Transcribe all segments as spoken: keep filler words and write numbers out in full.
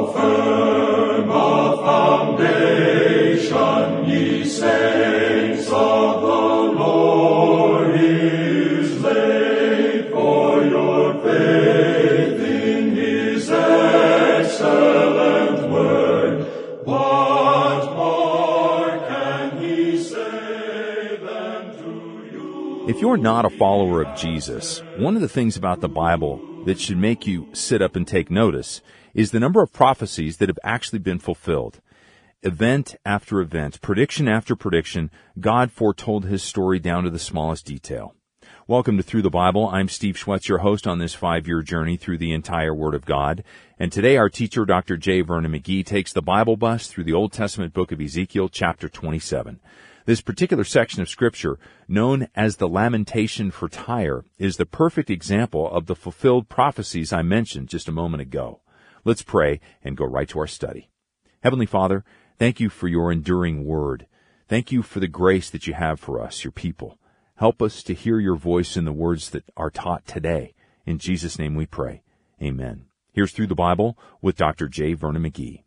firm a foundation, ye saints of the Lord, is laid, for your faith in his excellent word. What more can he say than to you? If you're not a follower of Jesus, one of the things about the Bible that should make you sit up and take notice is the number of prophecies that have actually been fulfilled. Event after event, prediction after prediction, God foretold his story down to the smallest detail. Welcome to Through the Bible. I'm Steve Schwetz, your host on this five-year journey through the entire Word of God. And today our teacher, Doctor J. Vernon McGee, takes the Bible bus through the Old Testament book of Ezekiel, chapter twenty-seven. This particular section of Scripture, known as the Lamentation for Tyre, is the perfect example of the fulfilled prophecies I mentioned just a moment ago. Let's pray and go right to our study. Heavenly Father, thank you for your enduring word. Thank you for the grace that you have for us, your people. Help us to hear your voice in the words that are taught today. In Jesus' name we pray. Amen. Here's Through the Bible with Doctor J. Vernon McGee.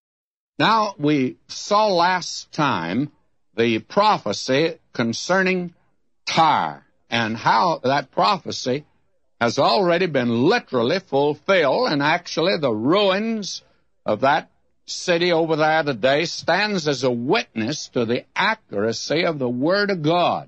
Now, we saw last time the prophecy concerning Tyre and how that prophecy has already been literally fulfilled, and actually the ruins of that city over there today stands as a witness to the accuracy of the Word of God.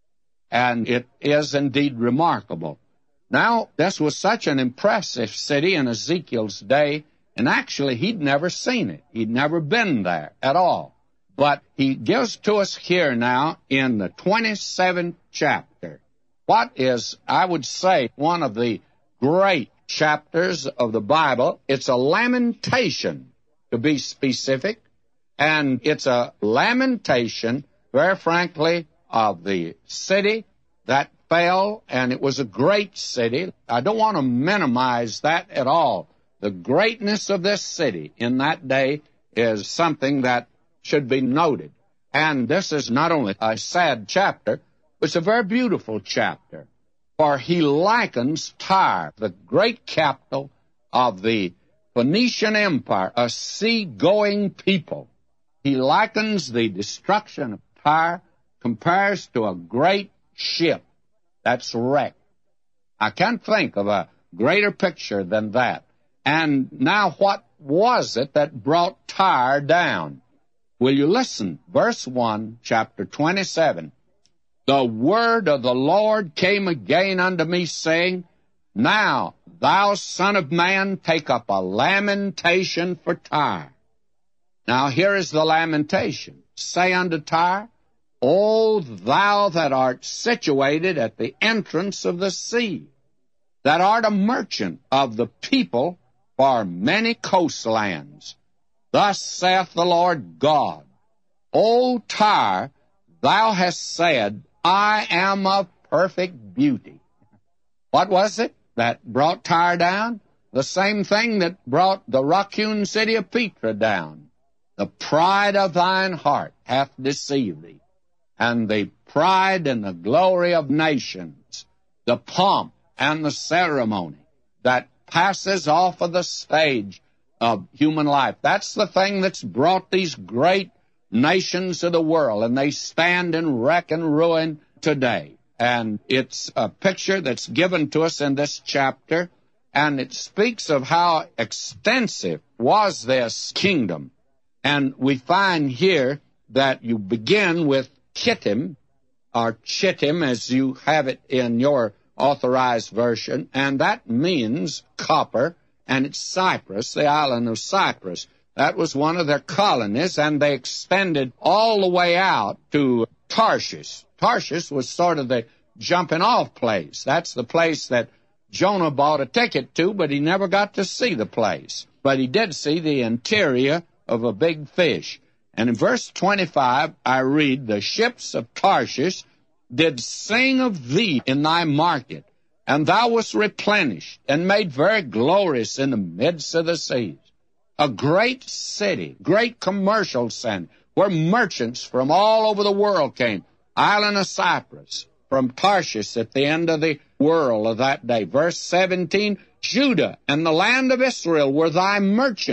And it is indeed remarkable. Now, this was such an impressive city in Ezekiel's day, and actually he'd never seen it. He'd never been there at all. But he gives to us here now in the twenty-seventh chapter what is, I would say, one of the great chapters of the Bible. It's a lamentation, to be specific, and it's a lamentation, very frankly, of the city that fell, and it was a great city. I don't want to minimize that at all. The greatness of this city in that day is something that should be noted. And this is not only a sad chapter, it's a very beautiful chapter. For he likens Tyre, the great capital of the Phoenician Empire, a sea-going people. He likens the destruction of Tyre, compares to a great ship that's wrecked. I can't think of a greater picture than that. And now what was it that brought Tyre down? Will you listen? Verse one, chapter twenty-seven. The word of the Lord came again unto me, saying, Now, thou son of man, take up a lamentation for Tyre. Now here is the lamentation. Say unto Tyre, O thou that art situated at the entrance of the sea, that art a merchant of the people for many coastlands. Thus saith the Lord God, O Tyre, thou hast said, I am of perfect beauty. What was it that brought Tyre down? The same thing that brought the rock-hewn city of Petra down. The pride of thine heart hath deceived thee, and the pride and the glory of nations, the pomp and the ceremony that passes off of the stage of human life. That's the thing that's brought these great nations of the world, and they stand in wreck and ruin today. And it's a picture that's given to us in this chapter, and it speaks of how extensive was this kingdom. And we find here that you begin with Kittim, or Chittim, as you have it in your authorized version, and that means copper, and it's Cyprus, the island of Cyprus. That was one of their colonies, and they extended all the way out to Tarshish. Tarshish was sort of the jumping-off place. That's the place that Jonah bought a ticket to, but he never got to see the place. But he did see the interior of a big fish. And in verse twenty-five, I read, The ships of Tarshish did sing of thee in thy market, and thou wast replenished, and made very glorious in the midst of the seas. A great city, great commercial center, where merchants from all over the world came. Island of Cyprus, from Tarshish at the end of the world of that day. Verse seventeen, Judah and the land of Israel were thy merchants,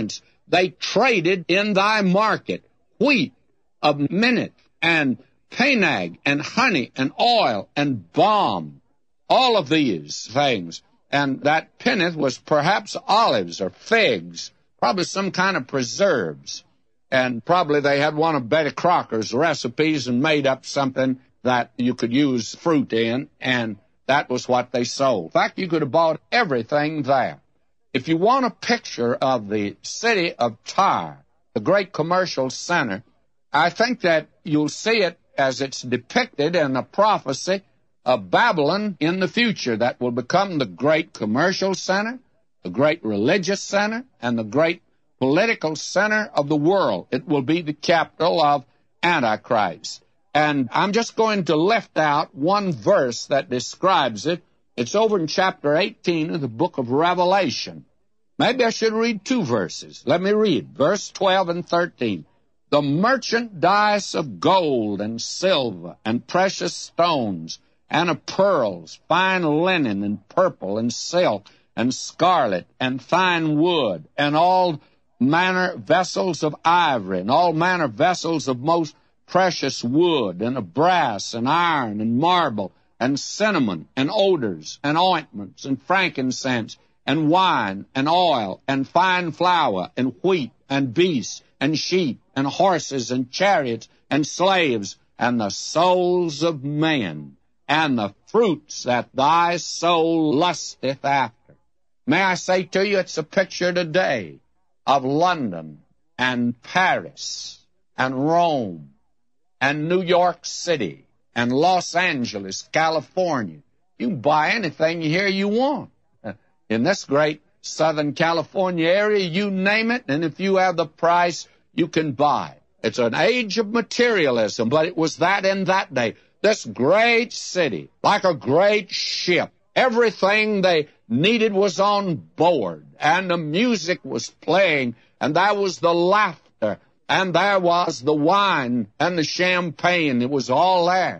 they traded in thy market wheat of Minnith and Penag and honey and oil and balm, all of these things. And that Penneth was perhaps olives or figs, probably some kind of preserves. And probably they had one of Betty Crocker's recipes and made up something that you could use fruit in, and that was what they sold. In fact, you could have bought everything there. If you want a picture of the city of Tyre, the great commercial center, I think that you'll see it as it's depicted in a prophecy of Babylon in the future that will become the great commercial center, the great religious center, and the great political center of the world. It will be the capital of Antichrist. And I'm just going to lift out one verse that describes it. It's over in chapter eighteen of the book of Revelation. Maybe I should read two verses. Let me read verse twelve and thirteen. The merchandise of gold and silver and precious stones and of pearls, fine linen and purple and silk and scarlet and fine wood and all manner vessels of ivory and all manner vessels of most precious wood and of brass and iron and marble and cinnamon and odors and ointments and frankincense and wine and oil and fine flour and wheat and beasts and sheep and horses and chariots and slaves and the souls of men and the fruits that thy soul lusteth after. May I say to you, it's a picture today of London and Paris and Rome and New York City and Los Angeles, California. You can buy anything here you want. In this great Southern California area, you name it, and if you have the price, you can buy. It's an age of materialism, but it was that in that day. This great city, like a great ship, everything they needed was on board, and the music was playing, and there was the laughter, and there was the wine and the champagne. It was all there.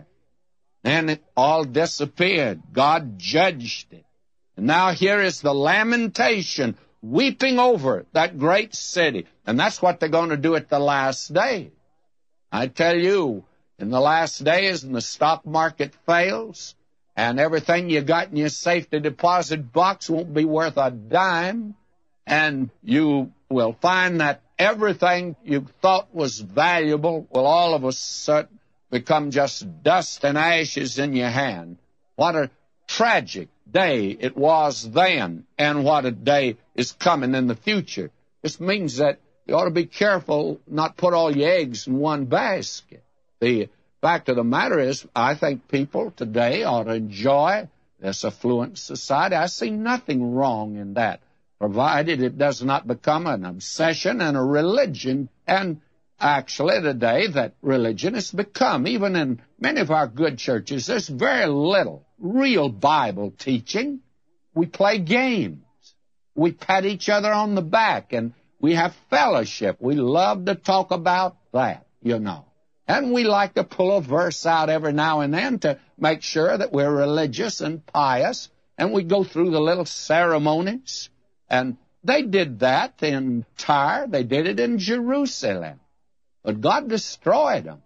And it all disappeared. God judged it. And now here is the lamentation, weeping over that great city. And that's what they're going to do at the last day. I tell you, in the last days, when the stock market fails, and everything you got in your safety deposit box won't be worth a dime, and you will find that everything you thought was valuable will all of a sudden become just dust and ashes in your hand. What a tragic day it was then, and what a day is coming in the future. This means that you ought to be careful not put all your eggs in one basket. The fact of the matter is, I think people today ought to enjoy this affluent society. I see nothing wrong in that, provided it does not become an obsession and a religion. And actually today that religion has become, even in many of our good churches, there's very little real Bible teaching. We play games. We pat each other on the back, and we have fellowship. We love to talk about that, you know. And we like to pull a verse out every now and then to make sure that we're religious and pious, and we go through the little ceremonies. And they did that in Tyre. They did it in Jerusalem. But God destroyed them,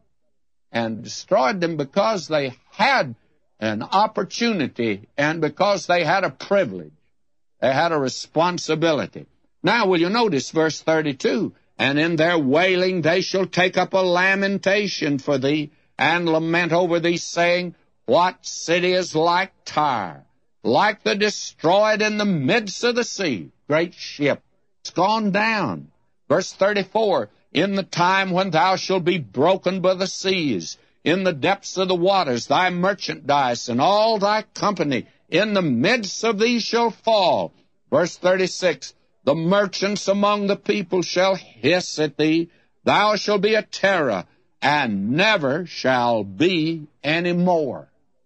and destroyed them because they had an opportunity and because they had a privilege. They had a responsibility. Now, will you notice verse thirty-two? And in their wailing they shall take up a lamentation for thee, and lament over thee, saying, What city is like Tyre, like the destroyed in the midst of the sea? Great ship, it's gone down. Verse thirty-four, In the time when thou shalt be broken by the seas, in the depths of the waters, thy merchandise and all thy company in the midst of thee shall fall. Verse thirty-six, The merchants among the people shall hiss at thee. Thou shalt be a terror, and never shall be any more.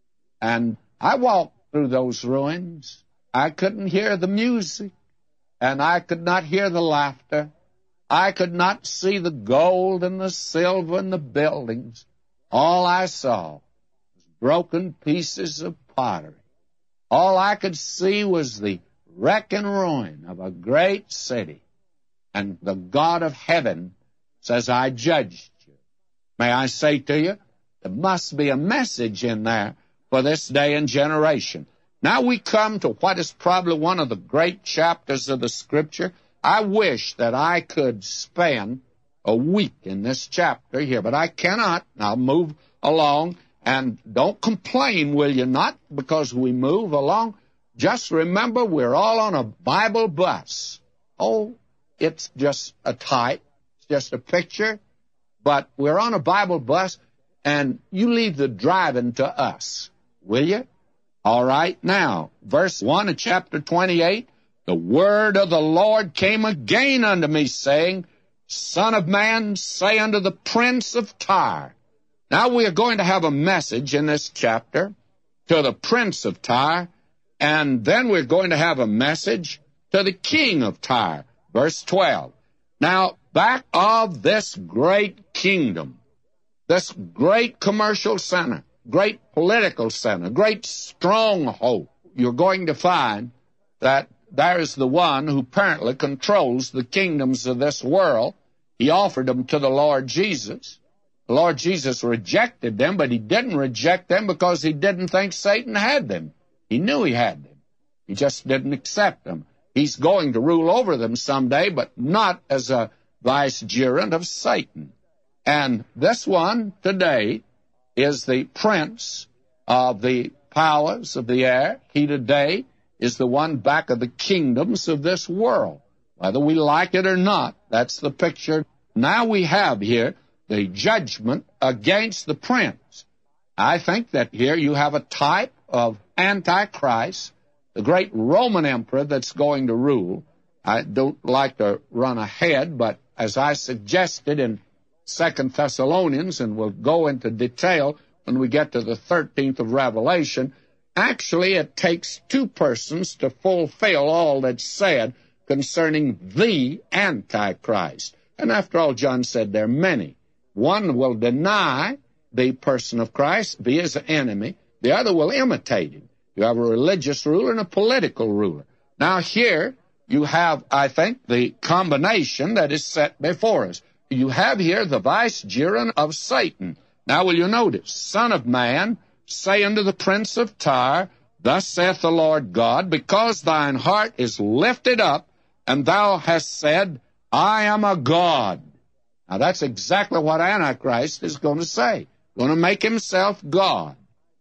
And I walked through those ruins. I couldn't hear the music, and I could not hear the laughter. I could not see the gold and the silver and the buildings. All I saw was broken pieces of pottery. All I could see was the wreck and ruin of a great city. and the God of heaven says, I judged you. May I say to you, there must be a message in there for this day and generation. Now we come to what is probably one of the great chapters of the Scripture. I wish that I could spend a week in this chapter here, but I cannot. I'll move along, and don't complain, will you not, because we move along. Just remember, we're all on a Bible bus. Oh, it's just a type, it's just a picture, but we're on a Bible bus, and you leave the driving to us, will you? All right, now, verse one of chapter twenty-eight, the word of the Lord came again unto me, saying, Son of man, say unto the prince of Tyre. Now we are going to have a message in this chapter to the prince of Tyre, and then we're going to have a message to the king of Tyre. Verse twelve. Now, back of this great kingdom, this great commercial center, great political center, great stronghold, you're going to find that there's the one who apparently controls the kingdoms of this world. He offered them to the Lord Jesus. The Lord Jesus rejected them, but he didn't reject them because he didn't think Satan had them. He knew he had them. He just didn't accept them. He's going to rule over them someday, but not as a vicegerent of Satan. And this one today is the prince of the powers of the air. He today is the one back of the kingdoms of this world. Whether we like it or not, that's the picture. Now we have here the judgment against the prince. I think that here you have a type of Antichrist, the great Roman emperor that's going to rule. I don't like to run ahead, but as I suggested in Second Thessalonians, and we'll go into detail when we get to the thirteenth of Revelation, actually it takes two persons to fulfill all that's said concerning the Antichrist. And after all, John said there are many. One will deny the person of Christ, be his enemy. The other will imitate him. You have a religious ruler and a political ruler. Now here you have, I think, the combination that is set before us. You have here the vicegerent of Satan. Now will you notice, Son of man, say unto the prince of Tyre, Thus saith the Lord God, because thine heart is lifted up, and thou hast said, I am a god. Now that's exactly what Antichrist is going to say. Going to make himself God.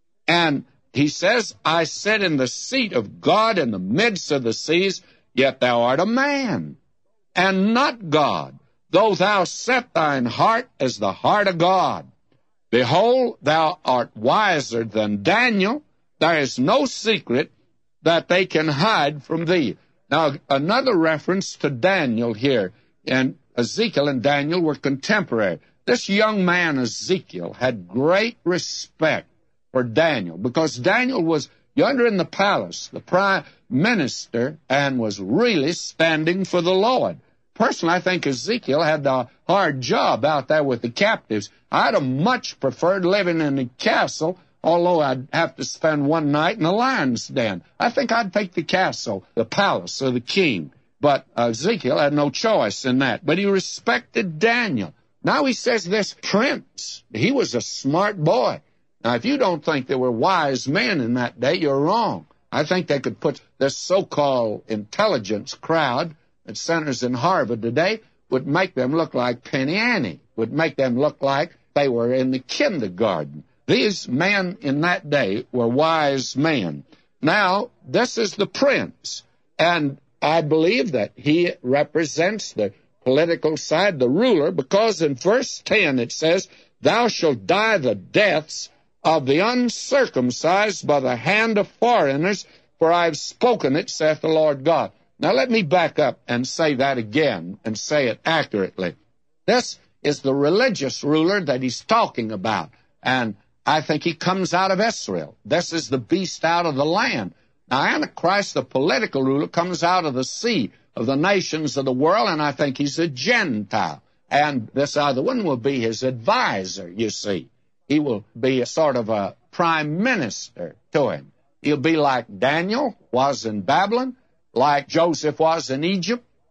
And he says, I sit in the seat of God in the midst of the seas, yet thou art a man, and not God, though thou set thine heart as the heart of God. Behold, thou art wiser than Daniel. There is no secret that they can hide from thee. Now, another reference to Daniel here, and Ezekiel and Daniel were contemporary. This young man, Ezekiel, had great respect for Daniel, because Daniel was yonder in the palace, the prime minister, and was really standing for the Lord. Personally, I think Ezekiel had a hard job out there with the captives. I'd have much preferred living in the castle, although I'd have to spend one night in the lion's den. I think I'd take the castle, the palace of the king. But Ezekiel had no choice in that. But he respected Daniel. Now he says this prince, he was a smart boy. Now, if you don't think there were wise men in that day, you're wrong. I think they could put this so-called intelligence crowd that centers in Harvard today, would make them look like Penny Annie, would make them look like they were in the kindergarten. These men in that day were wise men. Now, this is the prince, and I believe that he represents the political side, the ruler, because in verse ten it says, Thou shalt die the deaths of the uncircumcised by the hand of foreigners, for I have spoken it, saith the Lord God. Now let me back up and say that again, and say it accurately. This is the religious ruler that he's talking about, and I think he comes out of Israel. This is the beast out of the land. Now, Antichrist, the political ruler, comes out of the sea of the nations of the world, and I think he's a Gentile. And this other one will be his advisor, you see. He will be a sort of a prime minister to him. He'll be like Daniel was in Babylon, like Joseph was in Egypt,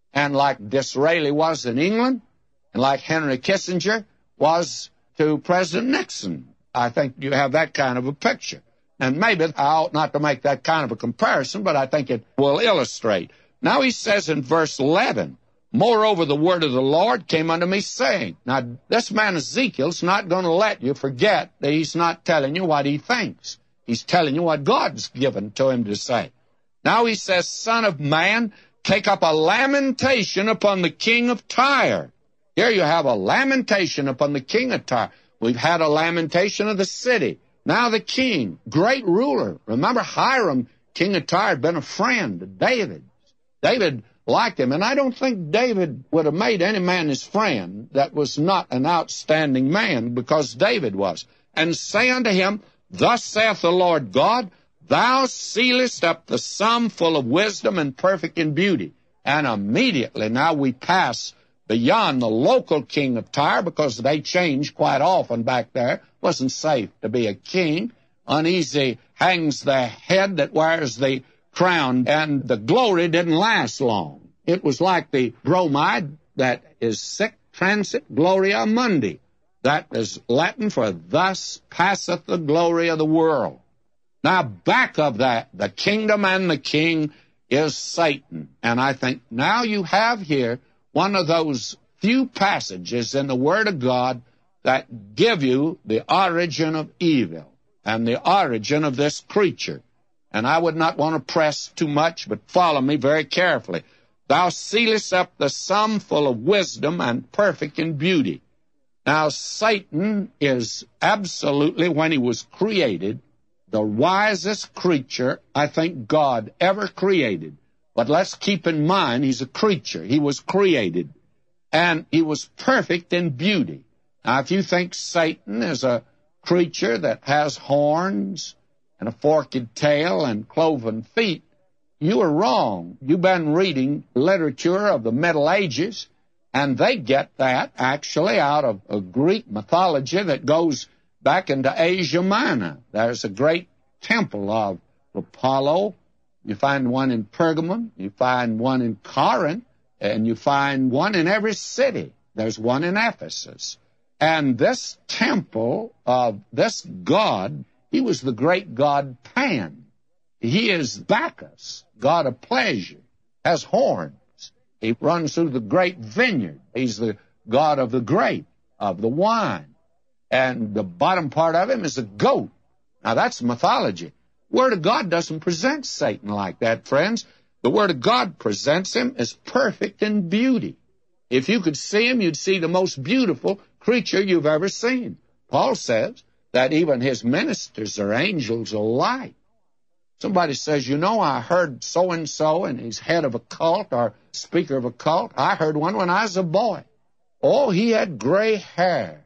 and like Disraeli was in England, and like Henry Kissinger was to President Nixon. I think you have that kind of a picture. And maybe I ought not to make that kind of a comparison, but I think it will illustrate. Now he says in verse eleven, moreover, the word of the Lord came unto me, saying. Now, this man Ezekiel's not going to let you forget that he's not telling you what he thinks. He's telling you what God's given to him to say. Now he says, Son of man, take up a lamentation upon the king of Tyre. Here you have a lamentation upon the king of Tyre. We've had a lamentation of the city. Now the king, great ruler. Remember Hiram, king of Tyre, had been a friend of David. David liked him, and I don't think David would have made any man his friend that was not an outstanding man, because David was. And say unto him, Thus saith the Lord God, Thou sealest up the sum full of wisdom and perfect in beauty. And immediately now we pass beyond the local king of Tyre, because they changed quite often back there. It wasn't safe to be a king. Uneasy hangs the head that wears the crown, and the glory didn't last long. It was like the bromide that is sic transit gloria mundi. That is Latin for thus passeth the glory of the world. Now, back of that, the kingdom and the king is Satan. And I think now you have here one of those few passages in the Word of God that give you the origin of evil and the origin of this creature. And I would not want to press too much, but follow me very carefully. Thou sealest up the sum full of wisdom and perfect in beauty. Now, Satan is absolutely, when he was created, the wisest creature I think God ever created. But let's keep in mind, he's a creature. He was created, and he was perfect in beauty. Now, if you think Satan is a creature that has horns and a forked tail and cloven feet, you are wrong. You've been reading literature of the Middle Ages, and they get that actually out of a Greek mythology that goes back into Asia Minor. There's a great temple of Apollo. You find one in Pergamum, you find one in Corinth, and you find one in every city. There's one in Ephesus. And this temple of this god, he was the great god Pan. He is Bacchus, god of pleasure, has horns. He runs through the great vineyard. He's the god of the grape, of the wine. And the bottom part of him is a goat. Now, that's mythology. Word of God doesn't present Satan like that, friends. The Word of God presents him as perfect in beauty. If you could see him, you'd see the most beautiful creature you've ever seen. Paul says that even his ministers are angels of light. Somebody says, you know, I heard so-and-so, and he's head of a cult or speaker of a cult. I heard one when I was a boy. Oh, he had gray hair.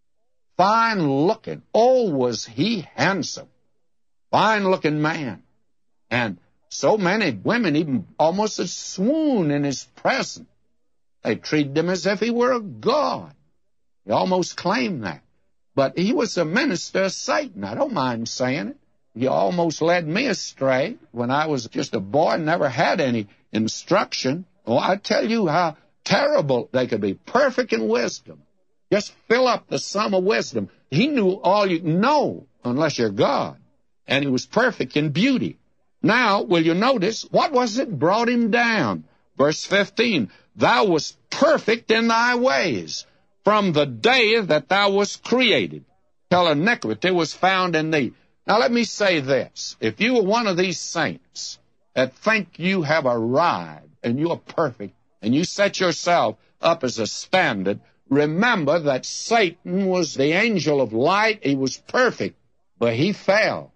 Fine looking. Oh, was he handsome. Fine looking man. And so many women even almost a swoon in his presence. They treated him as if he were a god. He almost claimed that. But he was a minister of Satan. I don't mind saying it. He almost led me astray when I was just a boy and never had any instruction. Oh, I tell you how terrible they could be. Perfect in wisdom. Just fill up the sum of wisdom. He knew all you know, unless you're God. And he was perfect in beauty. Now, will you notice, what was it brought him down? Verse fifteen, thou wast perfect in thy ways, from the day that thou wast created, till iniquity was found in thee. Now, let me say this. If you are one of these saints that think you have arrived and you are perfect, and you set yourself up as a standard, remember that Satan was the angel of light. He was perfect, but he fell.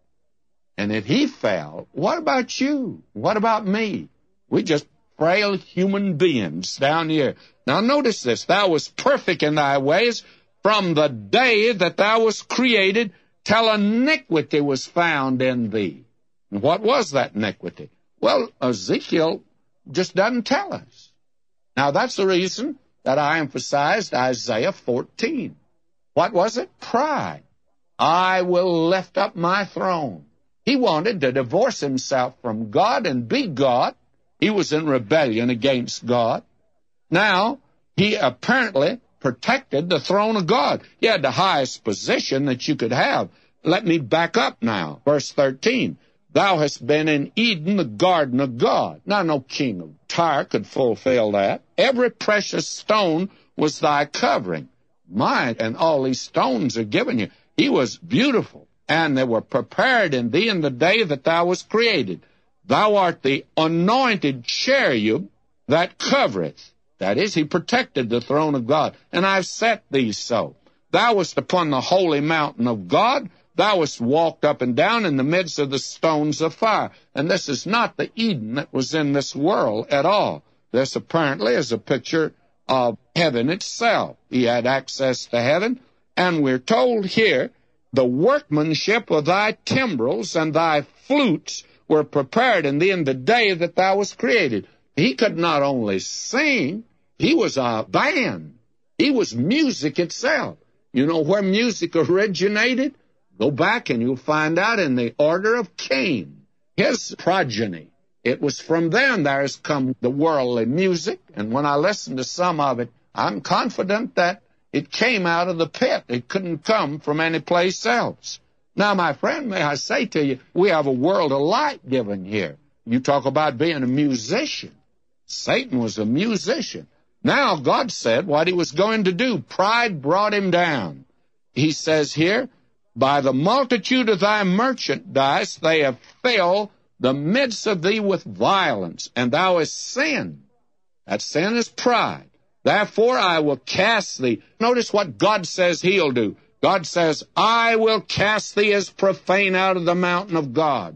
And if he fell, what about you? What about me? We're just frail human beings down here. Now, notice this. Thou wast perfect in thy ways from the day that thou wast created, till iniquity was found in thee. And what was that iniquity? Well, Ezekiel just doesn't tell us. Now, that's the reason that I emphasized Isaiah fourteen. What was it? Pride. I will lift up my throne. He wanted to divorce himself from God and be God, He was in rebellion against God. Now, he apparently protected the throne of God. He had the highest position that you could have. Let me back up now. Verse thirteen. Thou hast been in Eden, the garden of God. Now, no king of Tyre could fulfill that. Every precious stone was thy covering. My, and all these stones are given you. He was beautiful, and they were prepared in thee in the day that thou wast created. Thou art the anointed cherub that covereth. That is, he protected the throne of God, and I've set thee so. Thou wast upon the holy mountain of God. Thou wast walked up and down in the midst of the stones of fire. And this is not the Eden that was in this world at all. This apparently is a picture of heaven itself. He had access to heaven, and we're told here, the workmanship of thy timbrels and thy flutes were prepared in thee in the day that thou wast created. He could not only sing, he was a band. He was music itself. You know where music originated? Go back and you'll find out in the order of Cain, his progeny. It was from them there has come the worldly music, and when I listen to some of it, I'm confident that it came out of the pit. It couldn't come from any place else. Now, my friend, may I say to you, we have a world of light given here. You talk about being a musician. Satan was a musician. Now, God said what he was going to do. Pride brought him down. He says here, by the multitude of thy merchandise they have filled the midst of thee with violence, and thou hast sinned. That sin is pride. Therefore I will cast thee. Notice what God says he'll do. God says, I will cast thee as profane out of the mountain of God.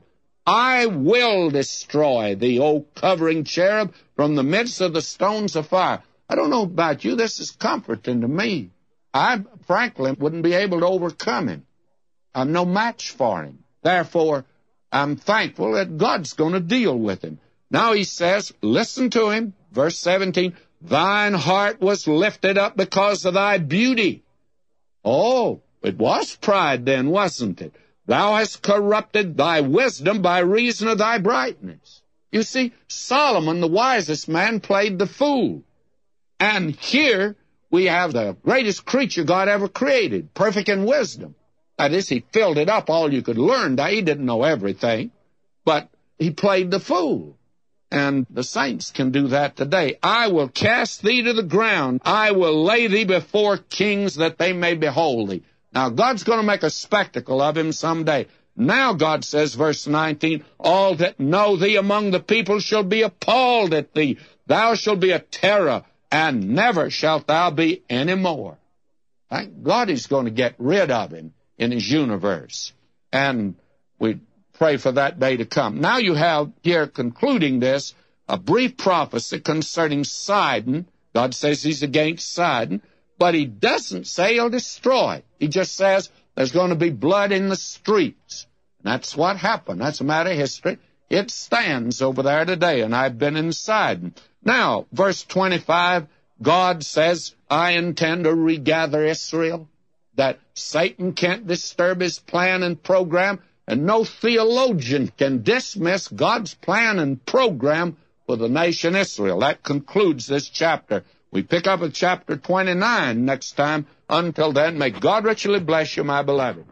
I will destroy thee, O covering cherub, from the midst of the stones of fire. I don't know about you. This is comforting to me. I, frankly, wouldn't be able to overcome him. I'm no match for him. Therefore, I'm thankful that God's going to deal with him. Now he says, listen to him, verse seventeen, thine heart was lifted up because of thy beauty. Oh, it was pride then, wasn't it? Thou hast corrupted thy wisdom by reason of thy brightness. You see, Solomon, the wisest man, played the fool. And here we have the greatest creature God ever created, perfect in wisdom. That is, he filled it up all you could learn. He didn't know everything, but he played the fool. And the saints can do that today. I will cast thee to the ground. I will lay thee before kings that they may behold thee. Now, God's going to make a spectacle of him someday. Now, God says, verse nineteen, all that know thee among the people shall be appalled at thee. Thou shalt be a terror, and never shalt thou be any more. Thank God he's going to get rid of him in his universe. And we pray for that day to come. Now you have here, concluding this, a brief prophecy concerning Sidon. God says he's against Sidon, but he doesn't say he'll destroy. He just says there's going to be blood in the streets. And that's what happened. That's a matter of history. It stands over there today, and I've been in Sidon. Now, verse twenty-five, God says, I intend to regather Israel, that Satan can't disturb his plan and program, and no theologian can dismiss God's plan and program for the nation Israel. That concludes this chapter. We pick up at chapter twenty-nine next time. Until then, may God richly bless you, my beloved.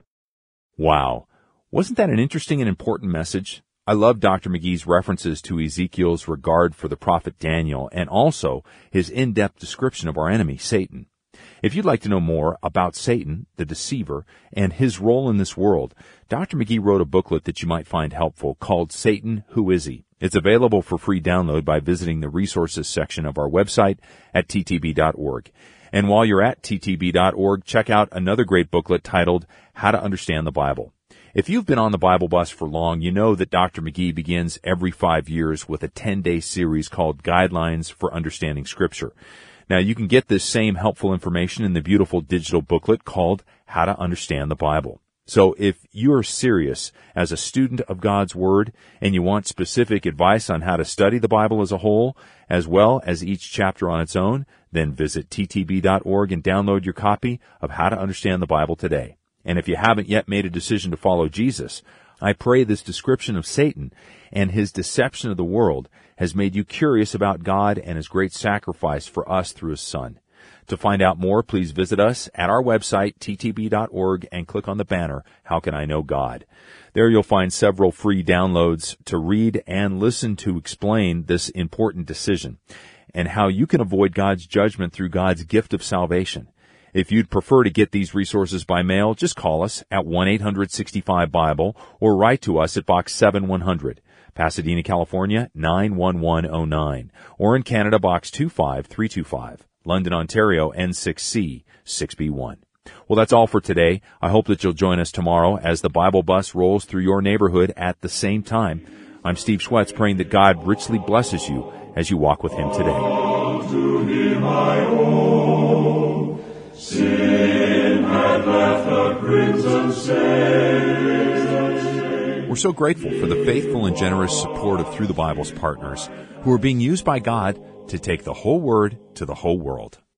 Wow. Wasn't that an interesting and important message? I love Doctor McGee's references to Ezekiel's regard for the prophet Daniel and also his in-depth description of our enemy, Satan. If you'd like to know more about Satan, the deceiver, and his role in this world, Doctor McGee wrote a booklet that you might find helpful called Satan, Who Is He? It's available for free download by visiting the resources section of our website at t t b dot org. And while you're at t t b dot org, check out another great booklet titled How to Understand the Bible. If you've been on the Bible bus for long, you know that Doctor McGee begins every five years with a ten-day series called Guidelines for Understanding Scripture. Now, you can get this same helpful information in the beautiful digital booklet called How to Understand the Bible. So if you're serious as a student of God's Word and you want specific advice on how to study the Bible as a whole, as well as each chapter on its own, then visit t t b dot org and download your copy of How to Understand the Bible today. And if you haven't yet made a decision to follow Jesus, I pray this description of Satan and his deception of the world has made you curious about God and his great sacrifice for us through his Son. To find out more, please visit us at our website, t t b dot org, and click on the banner, How Can I Know God? There you'll find several free downloads to read and listen to explain this important decision and how you can avoid God's judgment through God's gift of salvation. If you'd prefer to get these resources by mail, just call us at one eight hundred sixty-five Bible or write to us at Box seven one hundred, Pasadena, California, nine one one oh nine, or in Canada, Box two five three two five, London, Ontario, N six C six B one. Well, that's all for today. I hope that you'll join us tomorrow as the Bible bus rolls through your neighborhood at the same time. I'm Steve Schwetz, praying that God richly blesses you as you walk with him today. To him I owe. Sin had left a crimson stain. We're so grateful for the faithful and generous support of Through the Bible's partners who are being used by God to take the whole Word to the whole world.